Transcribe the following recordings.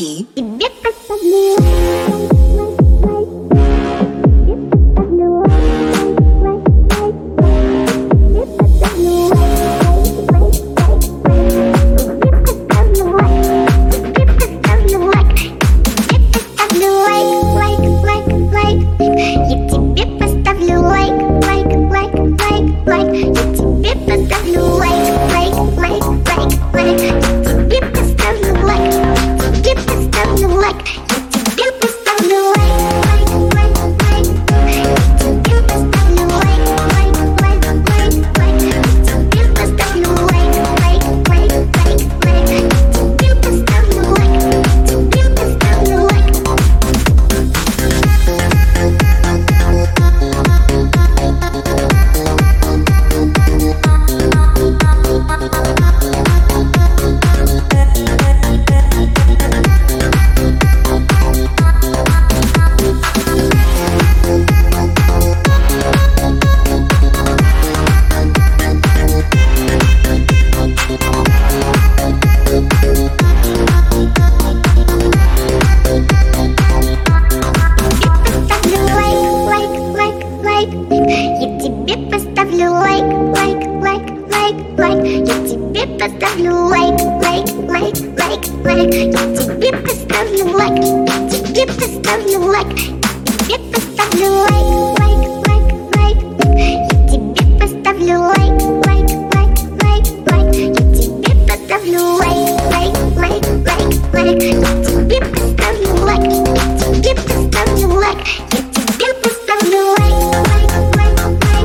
Лайки. Тебе поставлю лайк, лайк, лайк, лайк, лайк. Я тебе поставлю лайк, тебе поставлю лайк, тебе поставлю лайк, лайк, лайк, лайк. Я тебе поставлю лайк, лайк, лайк, лайк, лайк. Я тебе поставлю лайк, лайк, лайк, лайк, лайк. Я тебе поставлю лайк, тебе поставлю лайк. Я тебе поставлю лайк, лайк, лайк, лайк.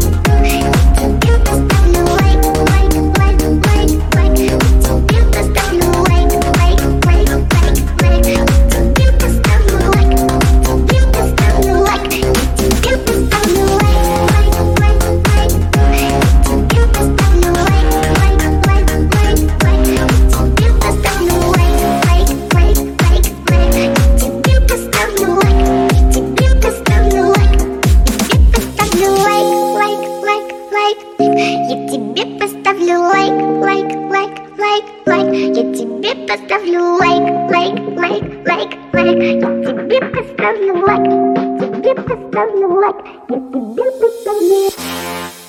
Я тебе поставлю лайк, лайк, лайк, лайк, лайк. Я тебе поставлю лайк, лайк, лайк, лайк, лайк. Я тебе поставлю лайк, тебе поставлю лайк. Я тебе поставлю лайк, лайк, лайк, лайк. Я тебе поставлю лайк, лайк, лайк, лайк, лайк. Я тебе поставлю лайк, лайк, лайк, лайк, лайк. Я тебе поставлю лайк, тебе поставлю лайк. Тебе поставлю лайк, лайк, лайк, лайк. Я тебе поставлю лайк, лайк, лайк, лайк, лайк. Я тебе поставлю лайк, лайк, лайк, лайк, лайк. Я тебе поставлю лайк, тебе поставлю лайк. Я тебе поставлю